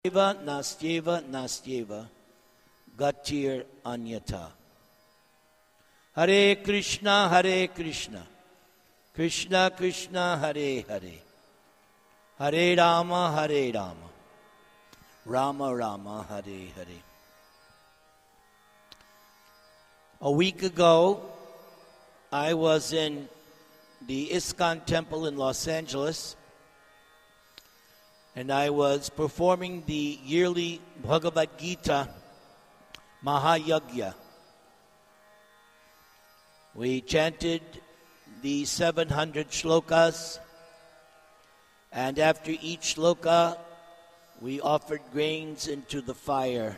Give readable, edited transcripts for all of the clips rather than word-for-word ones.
Eva nastyeva nastyeva gatir anyata. Hare Krishna, Krishna Krishna, Hare Hare, Hare Rama, Rama Rama, Hare Hare. A week ago, I was in the ISKCON Temple in Los Angeles, and I was performing the yearly Bhagavad Gita Mahayagya. We chanted the 700 shlokas, and after each shloka, we offered grains into the fire.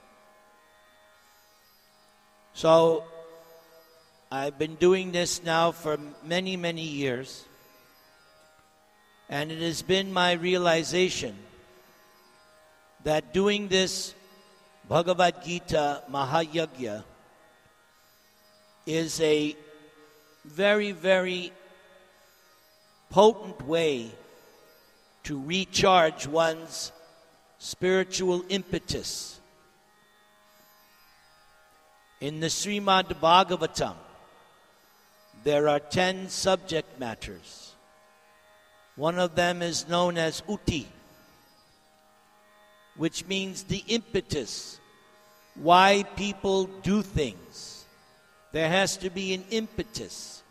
So, I've been doing this now for many, many years. And it has been my realization that doing this Bhagavad Gita Mahayagya is a very, very potent way to recharge one's spiritual impetus. In the Srimad Bhagavatam, there are 10 subject matters. One of them is known as Uti, which means the impetus, why people do things. There has to be an impetus.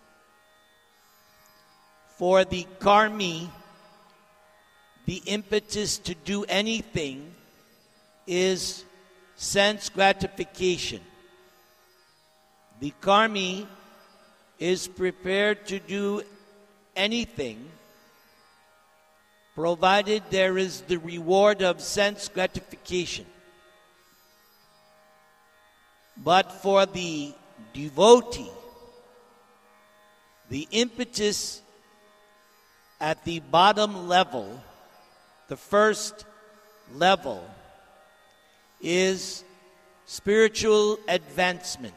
For the karmi, the impetus to do anything is sense gratification. The karmi is prepared to do anything provided there is the reward of sense gratification. But for the devotee, the impetus at the bottom level, the first level, is spiritual advancement.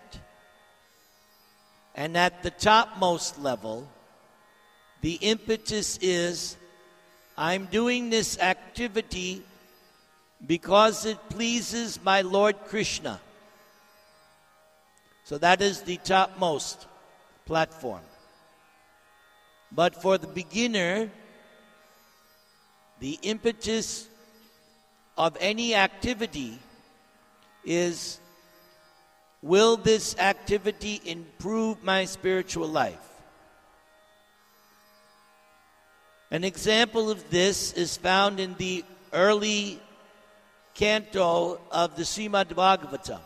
And at the topmost level, the impetus is, I'm doing this activity because it pleases my Lord Krishna. So that is the topmost platform. But for the beginner, the impetus of any activity is, will this activity improve my spiritual life? An example of this is found in the early canto of the Srimad Bhagavatam.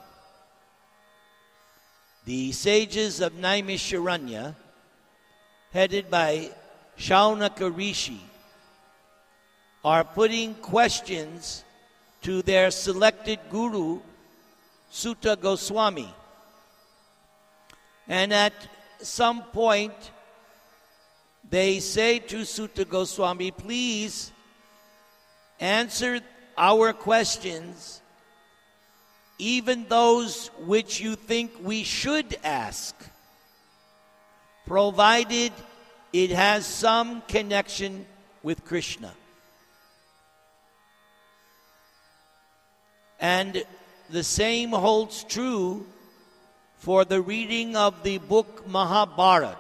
The sages of Naimisharanya, headed by Shaunaka Rishi, are putting questions to their selected guru, Sutta Goswami. And at some point, they say to Sutta Goswami, please answer our questions, even those which you think we should ask, provided it has some connection with Krishna. And the same holds true for the reading of the book Mahabharata.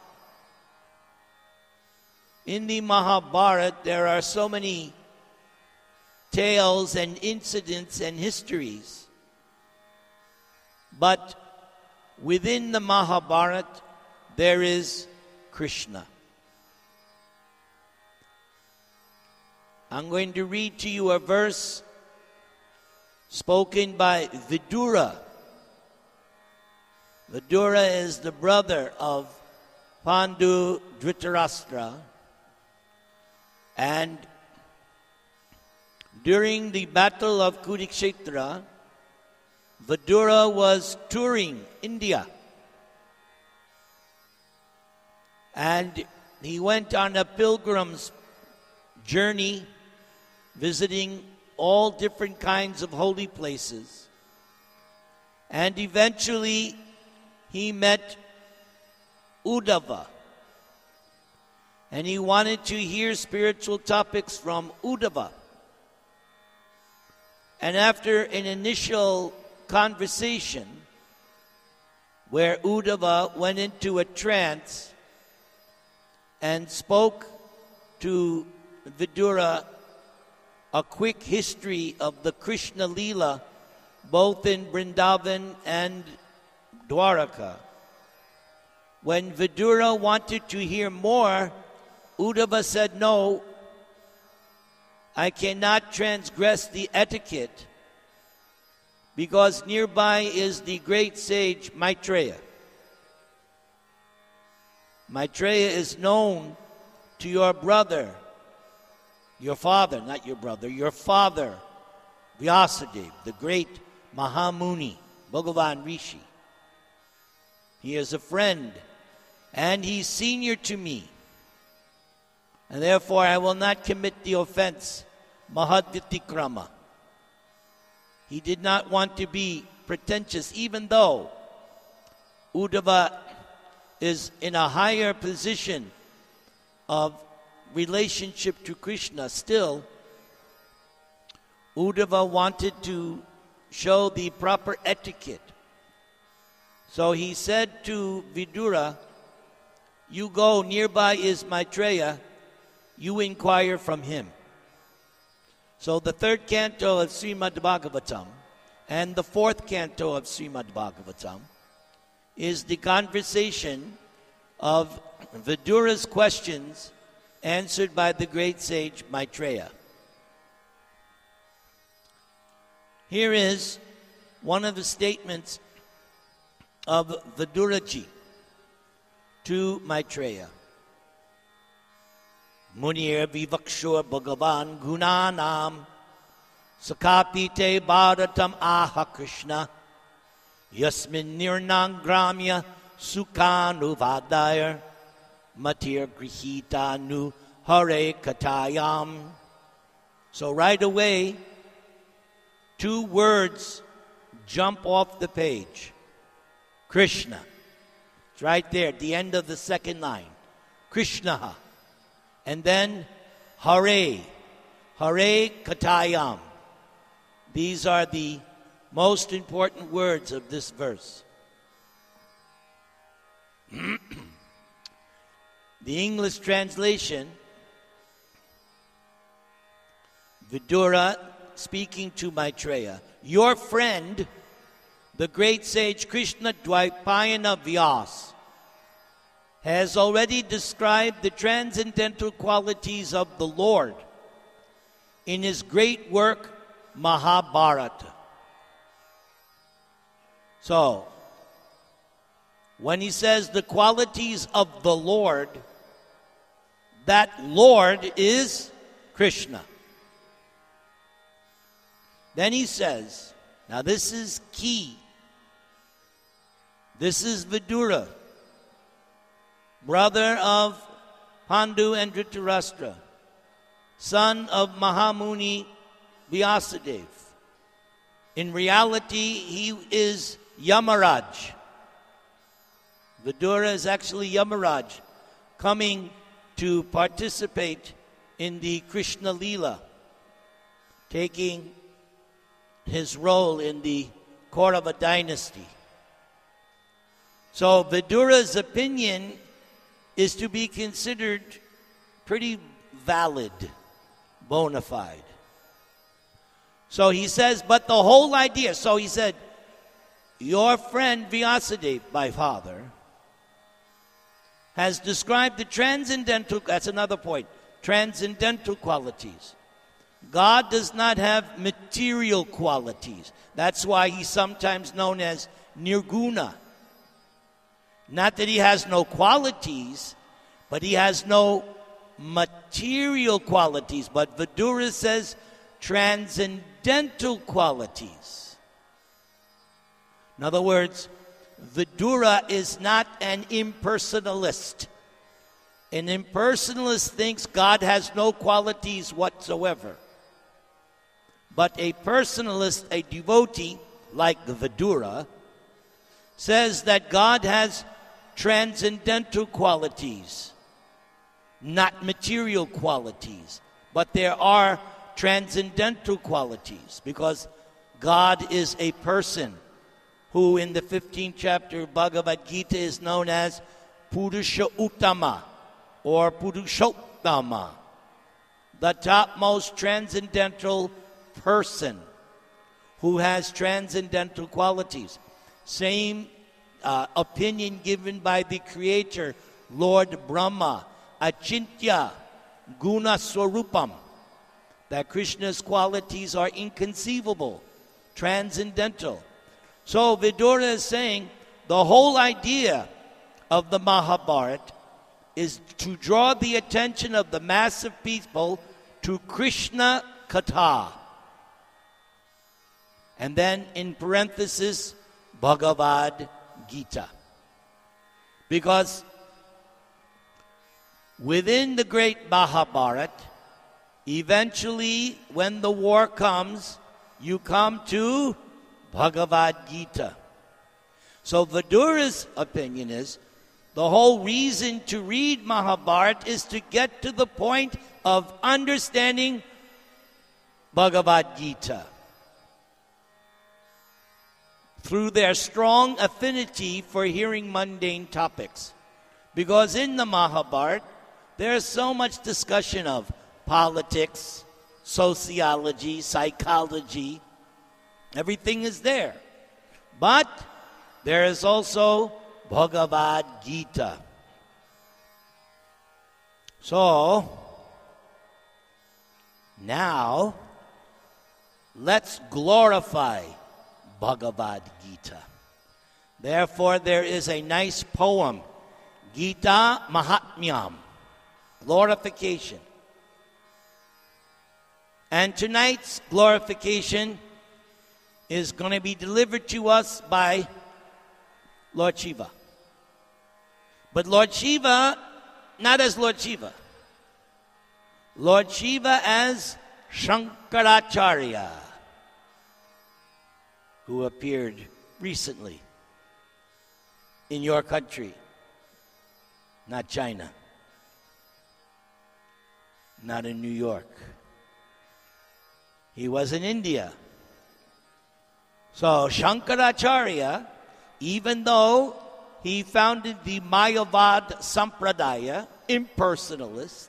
In the Mahabharata, there are so many tales and incidents and histories. But within the Mahabharata, there is Krishna. I'm going to read to you a verse spoken by Vidura. Vidura is the brother of Pandu Dhritarashtra. And during the battle of Kurukshetra, Vidura was touring India. And he went on a pilgrim's journey, visiting all different kinds of holy places. And eventually, he met Uddhava. And he wanted to hear spiritual topics from Uddhava. And after an initial conversation where Uddhava went into a trance and spoke to Vidura a quick history of the Krishna Leela, both in Vrindavan and Dwaraka. When Vidura wanted to hear more, Uddhava said, no, I cannot transgress the etiquette because nearby is the great sage Maitreya. Maitreya is known to your brother, your father, not your brother, your father, Vyasadeva, the great Mahamuni, Bhagavan Rishi. He is a friend, and he's senior to me. And therefore I will not commit the offense, Mahadvitikrama. He did not want to be pretentious, even though Uddhava is in a higher position of relationship to Krishna. Still, Uddhava wanted to show the proper etiquette. So he said to Vidura, you go, nearby is Maitreya, you inquire from him. So the third canto of Srimad Bhagavatam and the fourth canto of Srimad Bhagavatam is the conversation of Vidura's questions answered by the great sage Maitreya. Here is one of the statements of Viduraji to Maitreya. Munir vivakshur bhagavan gunanam sakapite bharatam aha Krishna yasmin nirnang gramya sukhanuvadayar matir grihita nu hare katayam. So right away, two words jump off the page. Krishna. It's right there at the end of the second line. Krishna. And then Hare. Hare Katayam. These are the most important words of this verse. The English translation, Vidura speaking to Maitreya, your friend, the great sage Krishna Dvaipayana Vyas, has already described the transcendental qualities of the Lord in his great work, Mahabharata. So, when he says the qualities of the Lord, that Lord is Krishna. Then he says, now this is key. This is Vidura, brother of Pandu and Dhritarashtra, son of Mahamuni Vyasadeva. In reality, he is Yamaraj. Vidura is actually Yamaraj, coming to participate in the Krishna Leela, taking his role in the Kaurava dynasty. So Vidura's opinion is to be considered pretty valid, bona fide. So he says, but the whole idea, so he said, your friend Vyasadeva, my father, has described the transcendental, that's another point, transcendental qualities. God does not have material qualities. That's why he's sometimes known as Nirguna. Not that he has no qualities, but he has no material qualities. But Vidura says transcendental qualities. In other words, Vidura is not an impersonalist. An impersonalist thinks God has no qualities whatsoever. But a personalist, a devotee, like the Vidura, says that God has transcendental qualities, not material qualities. But there are transcendental qualities, because God is a person who in the 15th chapter of Bhagavad Gita is known as Purusha Uttama or Purushottama, the topmost transcendental person who has transcendental qualities. Same opinion given by the Creator, Lord Brahma, Achintya Guna Swarupam, that Krishna's qualities are inconceivable, transcendental. So Vidura is saying the whole idea of the Mahabharata is to draw the attention of the mass of people to Krishna Katha. And then in parenthesis, Bhagavad Gita. Because within the great Mahabharata, eventually when the war comes, you come to Bhagavad Gita. So Vidura's opinion is the whole reason to read Mahabharata is to get to the point of understanding Bhagavad Gita through their strong affinity for hearing mundane topics. Because in the Mahabharata, there's so much discussion of politics, sociology, psychology. Everything is there. But there is also Bhagavad Gita. So, now, let's glorify Bhagavad Gita. Therefore, there is a nice poem, Gita Mahatmyam, glorification. And tonight's glorification is going to be delivered to us by Lord Shiva. But Lord Shiva, not as Lord Shiva. Lord Shiva as Shankaracharya, who appeared recently in your country, not China, not in New York. He was in India. So Shankaracharya, even though he founded the Mayavad Sampradaya, impersonalist,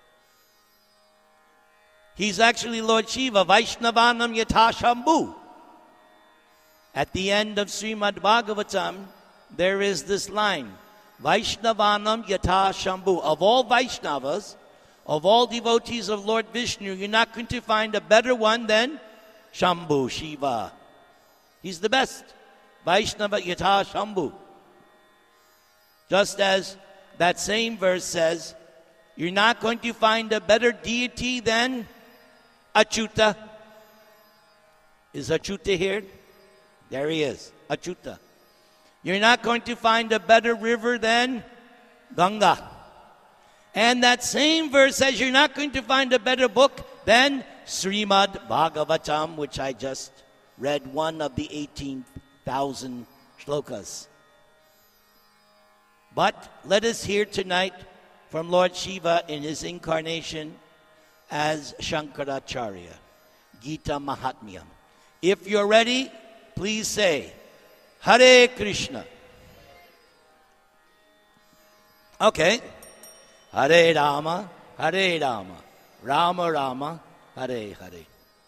he's actually Lord Shiva, Vaishnavanam Yatashambhu. At the end of Srimad Bhagavatam, there is this line, Vaishnavanam Yatashambhu. Of all Vaishnavas, of all devotees of Lord Vishnu, you're not going to find a better one than Shambhu, Shiva. He's the best. Vaishnava Yatha Shambhu. Just as that same verse says, you're not going to find a better deity than Achyuta. Is Achyuta here? There he is, Achyuta. You're not going to find a better river than Ganga. And that same verse says you're not going to find a better book than Srimad Bhagavatam, which I just read one of the 18,000 shlokas. But let us hear tonight from Lord Shiva in his incarnation as Shankaracharya, Gita Mahatmyam. If you're ready, please say, Hare Krishna. Okay. Hare Rama, Hare Rama, Rama Rama, Hare Hare.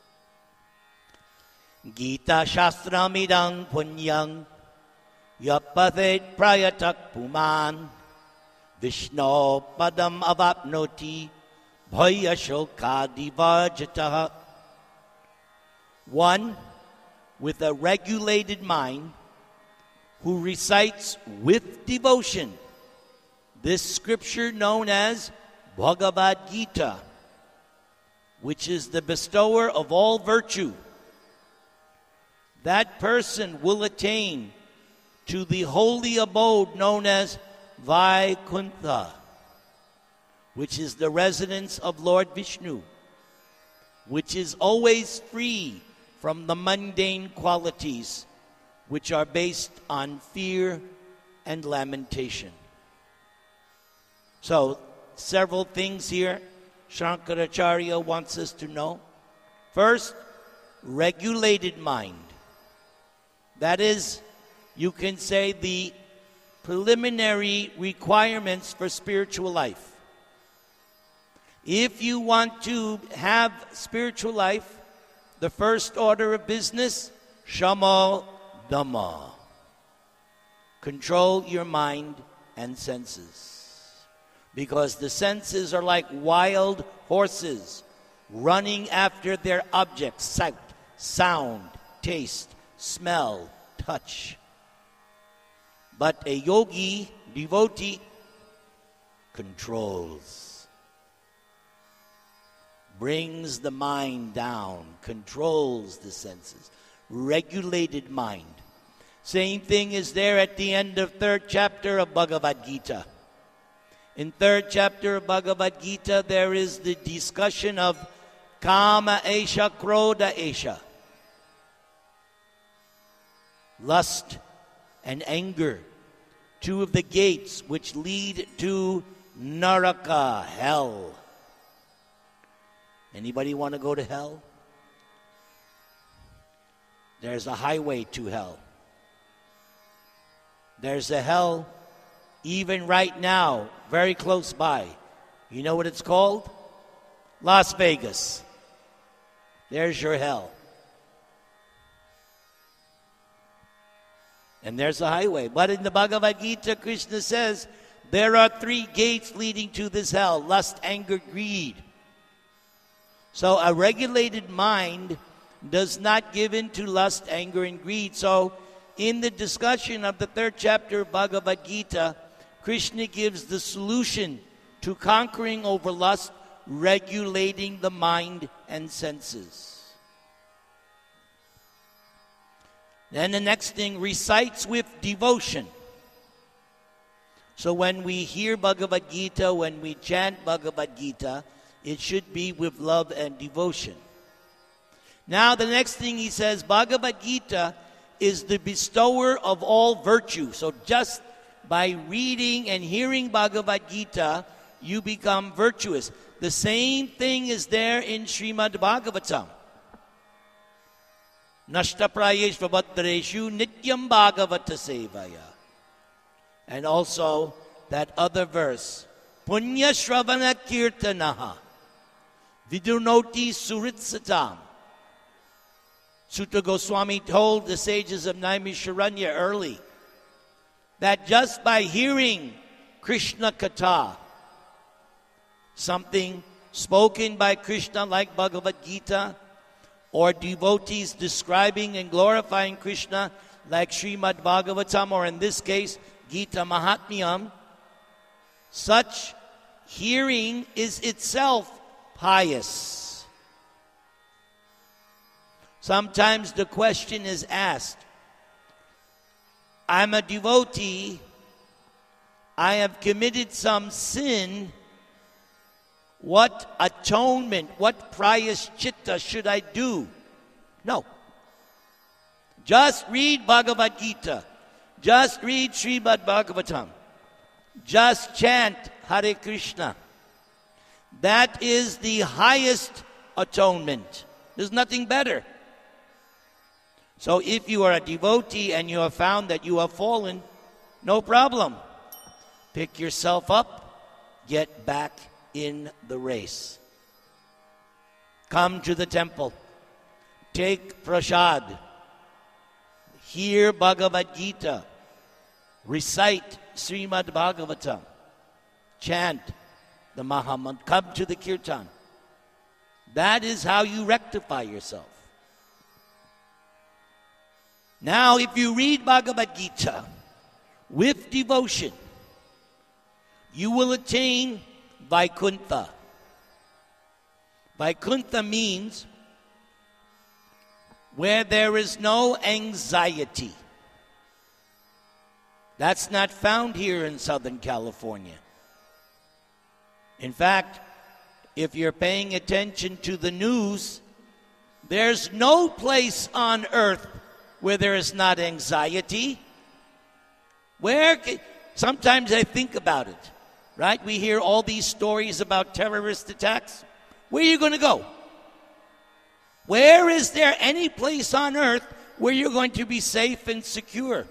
Gita Shastramidang Punyang Yapavet Prayatak Puman Vishnu Padam Avapnoti Bhaya Shokadi Vajataha. One with a regulated mind who recites with devotion this scripture known as Bhagavad Gita, which is the bestower of all virtue. That person will attain to the holy abode known as Vaikuntha, which is the residence of Lord Vishnu, which is always free from the mundane qualities which are based on fear and lamentation. So, several things here Shankaracharya wants us to know. First, regulated mind. That is, you can say the preliminary requirements for spiritual life. If you want to have spiritual life, the first order of business, shama dhamma. Control your mind and senses. Because the senses are like wild horses running after their objects, sight, sound, taste, smell, touch. But a yogi, devotee, controls. Brings the mind down, controls the senses. Regulated mind. Same thing is there at the end of 3rd chapter of Bhagavad Gita. In 3rd chapter of Bhagavad Gita, there is the discussion of Kama Esha, Krodha Esha. Lust and anger. 2 of the gates which lead to Naraka, hell. Anybody want to go to hell? There's a highway to hell. There's a hell even right now, very close by. You know what it's called? Las Vegas. There's your hell. And there's a highway. But in the Bhagavad Gita, Krishna says, there are 3 gates leading to this hell. Lust, anger, greed. So a regulated mind does not give in to lust, anger, and greed. So in the discussion of the 3rd chapter of Bhagavad Gita, Krishna gives the solution to conquering over lust, regulating the mind and senses. Then the next thing, recites with devotion. So when we hear Bhagavad Gita, when we chant Bhagavad Gita, it should be with love and devotion. Now the next thing he says, Bhagavad Gita is the bestower of all virtue. So just by reading and hearing Bhagavad Gita, you become virtuous. The same thing is there in Srimad Bhagavatam. Nashtaprayesh vabhadreshu nityam bhagavata sevaya. And also that other verse, Punya Shravana Kirtanaha Vidunoti Suritsatam. Sutta Goswami told the sages of Naimisharanya early that just by hearing Krishna Katha, something spoken by Krishna like Bhagavad Gita, or devotees describing and glorifying Krishna like Srimad Bhagavatam, or in this case, Gita Mahatmyam, such hearing is itself pious. Sometimes the question is asked, I'm a devotee, I have committed some sin, what atonement, what prayaschitta should I do? No. Just read Bhagavad Gita. Just read Srimad Bhagavatam. Just chant Hare Krishna. That is the highest atonement. There's nothing better. So if you are a devotee and you have found that you have fallen, no problem. Pick yourself up, get back in the race. Come to the temple. Take prasad. Hear Bhagavad Gita. Recite Srimad Bhagavatam. Chant the Mahamantra. Come to the kirtan. That is how you rectify yourself. Now, if you read Bhagavad Gita with devotion, you will attain Vaikuntha. Vaikuntha means where there is no anxiety. That's not found here in Southern California. In fact, if you're paying attention to the news, there's no place on earth where there is not anxiety. Sometimes I think about it, right? We hear all these stories about terrorist attacks. Where are you going to go? Where is there any place on earth where you're going to be safe and secure?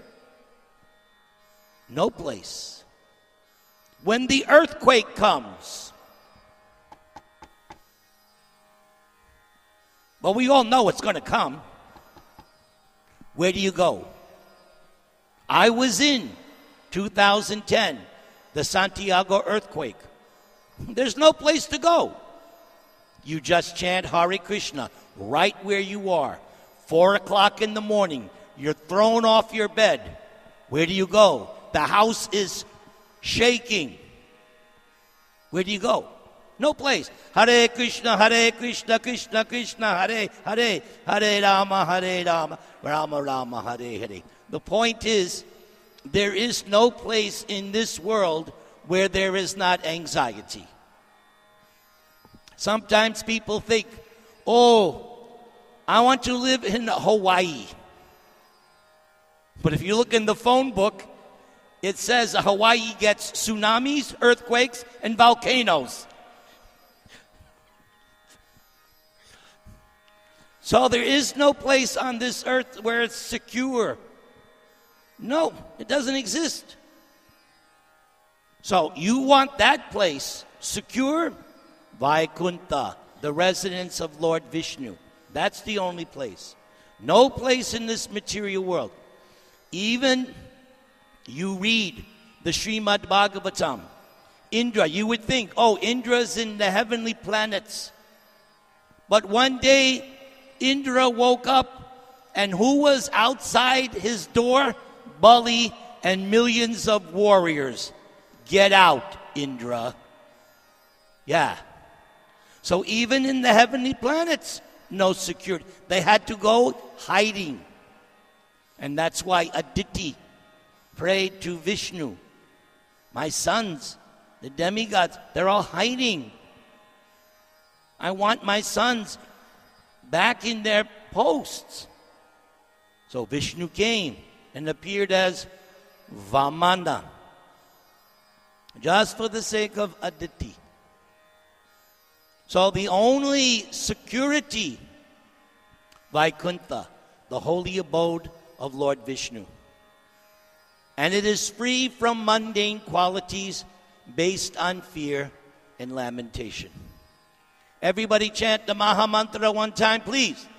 No place. When the earthquake comes, well, we all know it's going to come. Where do you go? I was in 2010, the Santiago earthquake. There's no place to go. You just chant Hare Krishna right where you are. 4 o'clock in the morning, you're thrown off your bed. Where do you go? The house is shaking. Where do you go? No place. Hare Krishna, Krishna Krishna, Hare Hare, Hare Rama, Rama Rama, Hare Hare. The point is, there is no place in this world where there is not anxiety. Sometimes people think, oh, I want to live in Hawaii. But if you look in the phone book, it says Hawaii gets tsunamis, earthquakes, and volcanoes. So there is no place on this earth where it's secure. No, it doesn't exist. So you want that place secure? Vaikuntha, the residence of Lord Vishnu. That's the only place. No place in this material world. Even you read the Srimad Bhagavatam. Indra, you would think, oh, Indra's in the heavenly planets. But one day, Indra woke up, and who was outside his door? Bali and millions of warriors. Get out, Indra. Yeah. So even in the heavenly planets, no security. They had to go hiding. And that's why Aditi prayed to Vishnu. My sons, the demigods, they're all hiding. I want my sons back in their posts. So Vishnu came and appeared as Vamana, just for the sake of Aditi. So the only security, Vaikuntha, the holy abode of Lord Vishnu. And it is free from mundane qualities based on fear and lamentation. Everybody chant the Maha Mantra one time, please.